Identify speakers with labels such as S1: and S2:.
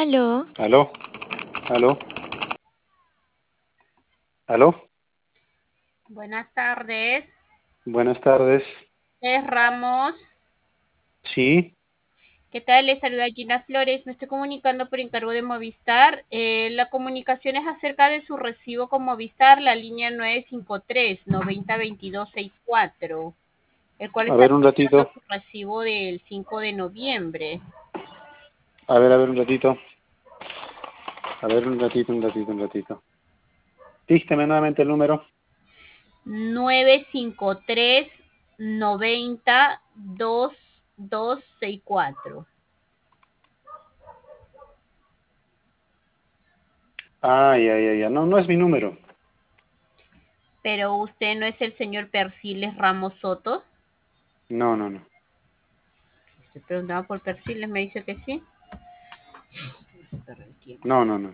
S1: Aló,
S2: Aló, aló, aló.
S3: Buenas tardes,
S2: Buenas tardes.
S3: es Ramos.
S2: Sí,
S3: ¿Qué tal? Les saluda Gina Flores. Me estoy comunicando por encargo de Movistar. La comunicación es acerca de su recibo con Movistar, la línea 953-902264, el cual
S2: a
S3: está
S2: ver un
S3: acumulando
S2: ratito.
S3: su recibo del 5 de noviembre.
S2: A ver un ratito. A ver un ratito, un ratito, un ratito. Dígame nuevamente el número.
S3: 953-902264.
S2: Ay, ay, ay, ay. No, no es mi número.
S3: Pero usted no es el señor Persiles Ramos Soto.
S2: No, no, no.
S3: Estoy preguntando por Persiles, me dice que sí.
S2: No, no, no.